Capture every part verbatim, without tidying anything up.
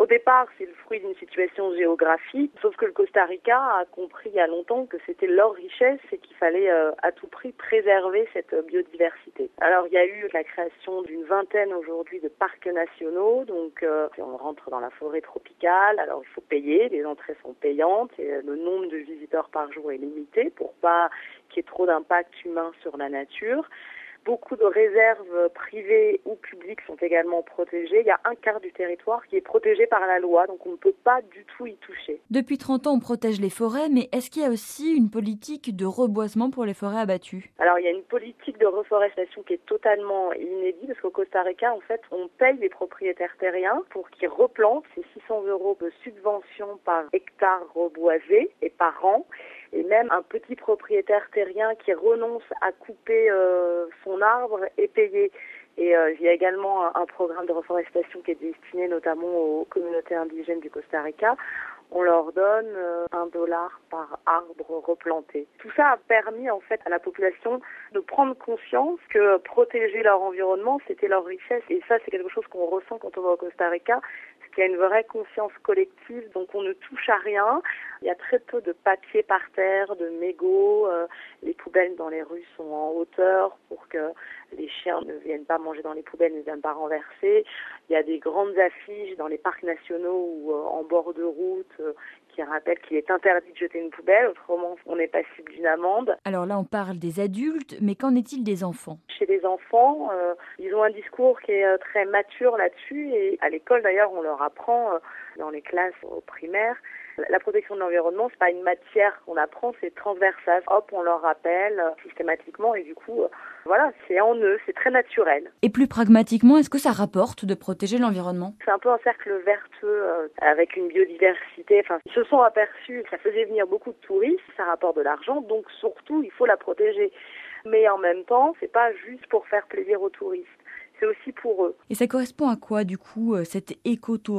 Au départ, c'est le fruit d'une situation géographique, sauf que le Costa Rica a compris il y a longtemps que c'était leur richesse et qu'il fallait euh, à tout prix préserver cette biodiversité. Alors il y a eu la création d'une vingtaine aujourd'hui de parcs nationaux, donc euh, on rentre dans la forêt tropicale, alors il faut payer, les entrées sont payantes et le nombre de visiteurs par jour est limité pour pas qu'il y ait trop d'impact humain sur la nature. Beaucoup de réserves privées ou publiques sont également protégées. Il y a un quart du territoire qui est protégé par la loi, donc on ne peut pas du tout y toucher. Depuis trente ans, on protège les forêts, mais est-ce qu'il y a aussi une politique de reboisement pour les forêts abattues ? Alors il y a une politique de reforestation qui est totalement inédite, parce qu'au Costa Rica, en fait, on paye les propriétaires terriens pour qu'ils replantent. C'est six cents euros de subvention par hectare reboisé et par an. Et même un petit propriétaire terrien qui renonce à couper euh, son arbre est payé. Et euh, il y a également un, un programme de reforestation qui est destiné notamment aux communautés indigènes du Costa Rica. On leur donne euh, un dollar par arbre replanté. Tout ça a permis en fait à la population de prendre conscience que protéger leur environnement, c'était leur richesse. Et ça, c'est quelque chose qu'on ressent quand on va au Costa Rica. Il y a une vraie conscience collective, donc on ne touche à rien. Il y a très peu de papier par terre, de mégots. Euh, les poubelles dans les rues sont en hauteur pour que les chiens ne viennent pas manger dans les poubelles, ne viennent pas renverser. Il y a des grandes affiches dans les parcs nationaux ou euh, en bord de route euh, qui rappellent qu'il est interdit de jeter une poubelle, autrement on est passible d'une amende. Alors là, on parle des adultes, mais qu'en est-il des enfants ? Chez les enfants, euh, ils ont un discours qui est euh, très mature là-dessus et à l'école d'ailleurs, on leur apprend euh, dans les classes au primaire. La protection de l'environnement, c'est pas une matière qu'on apprend, c'est transversal. Hop, on leur rappelle euh, systématiquement et du coup, euh, voilà, c'est en eux, c'est très naturel. Et plus pragmatiquement, est-ce que ça rapporte de protéger l'environnement ? C'est un peu un cercle vertueux euh, avec une biodiversité. Enfin, ils se sont aperçus que ça faisait venir beaucoup de touristes, ça rapporte de l'argent, donc surtout, il faut la protéger. Mais en même temps, c'est pas juste pour faire plaisir aux touristes. C'est aussi pour eux. Et ça correspond à quoi, du coup, cet écotourisme ?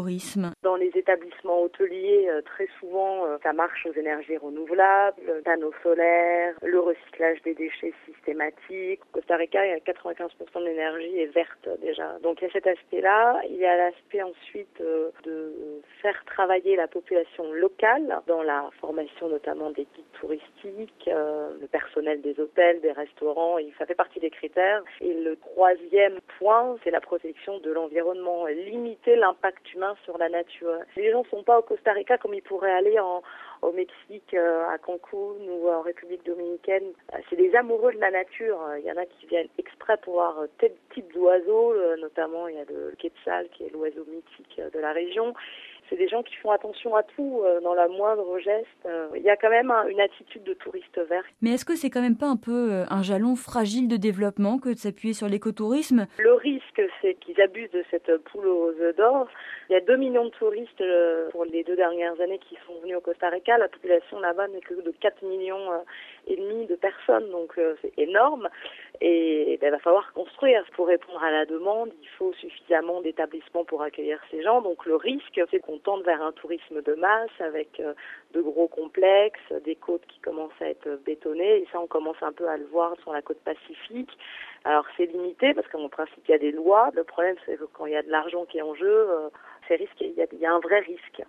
Dans les établissements hôteliers, très souvent, ça marche aux énergies renouvelables, panneaux solaires, le recyclage des déchets systématique. Au Costa Rica, il y a quatre-vingt-quinze pour cent de l'énergie est verte déjà. Donc il y a cet aspect-là. Il y a l'aspect ensuite de faire travailler la population locale dans la formation notamment des guides touristiques, le personnel des hôtels, des restaurants. Ça fait partie des critères. Et le troisième point, c'est la protection de l'environnement, limiter l'impact humain sur la nature. Les gens ne sont pas au Costa Rica comme ils pourraient aller en, au Mexique, à Cancun ou en République dominicaine. C'est des amoureux de la nature. Il y en a qui viennent exprès pour voir tel type d'oiseaux, notamment il y a le quetzal qui est l'oiseau mythique de la région. C'est des gens qui font attention à tout, euh, dans la moindre geste. Euh, il y a quand même un, une attitude de touriste vert. Mais est-ce que c'est quand même pas un peu euh, un jalon fragile de développement que de s'appuyer sur l'écotourisme ? Le risque, c'est qu'ils abusent de cette poule aux œufs d'or. Il y a deux millions de touristes euh, pour les deux dernières années qui sont venus au Costa Rica. La population là-bas n'est que de quatre millions euh, et demi de personnes, donc euh, c'est énorme. Et, et ben, il va falloir construire. Pour répondre à la demande, il faut suffisamment d'établissements pour accueillir ces gens. Donc le risque, c'est qu'on tente vers un tourisme de masse avec euh, de gros complexes, des côtes qui commencent à être bétonnées. Et ça, on commence un peu à le voir sur la côte pacifique. Alors c'est limité parce qu'en principe, il y a des lois. Le problème, c'est que quand il y a de l'argent qui est en jeu, euh, c'est risqué. Il y a, il y a un vrai risque.